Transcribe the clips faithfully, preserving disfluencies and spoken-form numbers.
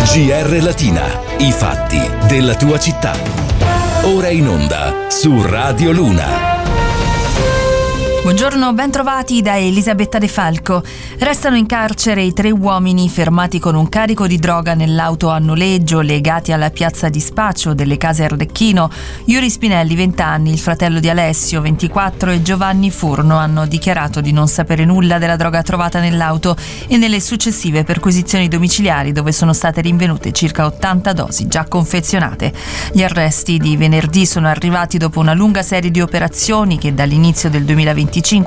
G R Latina, i fatti della tua città. Ora in onda su Radio Luna. Buongiorno, ben trovati da Elisabetta De Falco. Restano in carcere i tre uomini fermati con un carico di droga nell'auto a noleggio legati alla piazza di spaccio delle Case Ardecchino. Yuri Spinelli, venti anni, il fratello di Alessio, ventiquattro, e Giovanni Furno hanno dichiarato di non sapere nulla della droga trovata nell'auto e nelle successive perquisizioni domiciliari, dove sono state rinvenute circa ottanta dosi già confezionate. Gli arresti di venerdì sono arrivati dopo una lunga serie di operazioni che dall'inizio del duemilaventicinque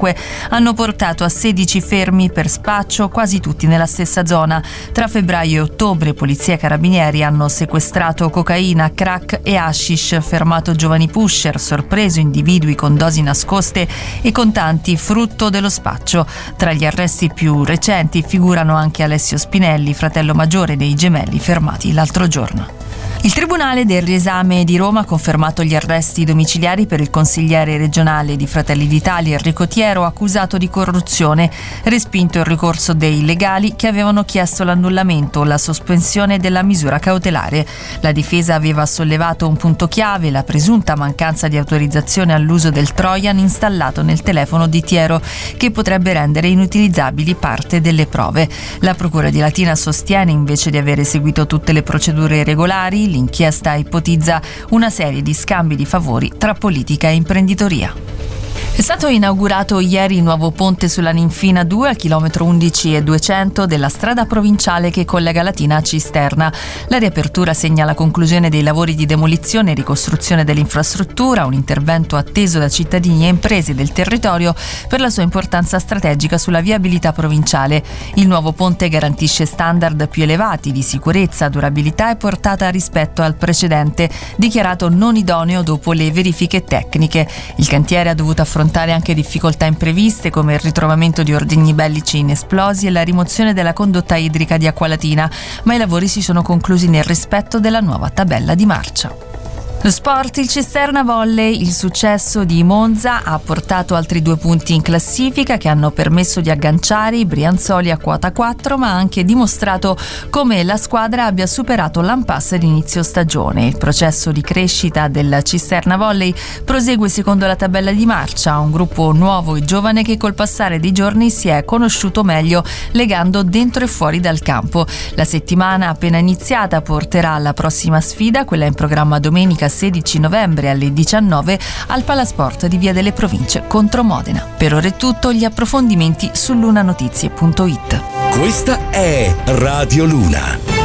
hanno portato a sedici fermi per spaccio, quasi tutti nella stessa zona. Tra febbraio e ottobre polizia e carabinieri hanno sequestrato cocaina, crack e hashish, fermato giovani pusher, sorpreso individui con dosi nascoste e contanti frutto dello spaccio. Tra gli arresti più recenti figurano anche Alessio Spinelli, fratello maggiore dei gemelli fermati l'altro giorno. Il Tribunale del Riesame di Roma ha confermato gli arresti domiciliari per il consigliere regionale di Fratelli d'Italia Enrico Tiero, accusato di corruzione, respinto il ricorso dei legali che avevano chiesto l'annullamento o la sospensione della misura cautelare. La difesa aveva sollevato un punto chiave, la presunta mancanza di autorizzazione all'uso del Trojan installato nel telefono di Tiero, che potrebbe rendere inutilizzabili parte delle prove. La Procura di Latina sostiene invece di aver eseguito tutte le procedure regolari. L'inchiesta ipotizza una serie di scambi di favori tra politica e imprenditoria. È stato inaugurato ieri il nuovo ponte sulla Ninfina due al chilometro undici e duecento della strada provinciale che collega Latina a Cisterna. La riapertura segna la conclusione dei lavori di demolizione e ricostruzione dell'infrastruttura, un intervento atteso da cittadini e imprese del territorio per la sua importanza strategica sulla viabilità provinciale. Il nuovo ponte garantisce standard più elevati di sicurezza, durabilità e portata rispetto al precedente, dichiarato non idoneo dopo le verifiche tecniche. Il cantiere ha dovuto affrontare anche difficoltà impreviste come il ritrovamento di ordigni bellici inesplosi e la rimozione della condotta idrica di Acqualatina, ma i lavori si sono conclusi nel rispetto della nuova tabella di marcia. Lo sport, il Cisterna Volley, il successo di Monza ha portato altri due punti in classifica che hanno permesso di agganciare i brianzoli a quota quattro, ma ha anche dimostrato come la squadra abbia superato l'impasse di inizio stagione. Il processo di crescita del Cisterna Volley prosegue secondo la tabella di marcia, un gruppo nuovo e giovane che col passare dei giorni si è conosciuto meglio legando dentro e fuori dal campo. La settimana appena iniziata porterà alla prossima sfida, quella in programma domenica sedici novembre alle diciannove al Palasport di Via delle Province contro Modena. Per ora è tutto, gli approfondimenti su lunanotizie punto it. Questa è Radio Luna.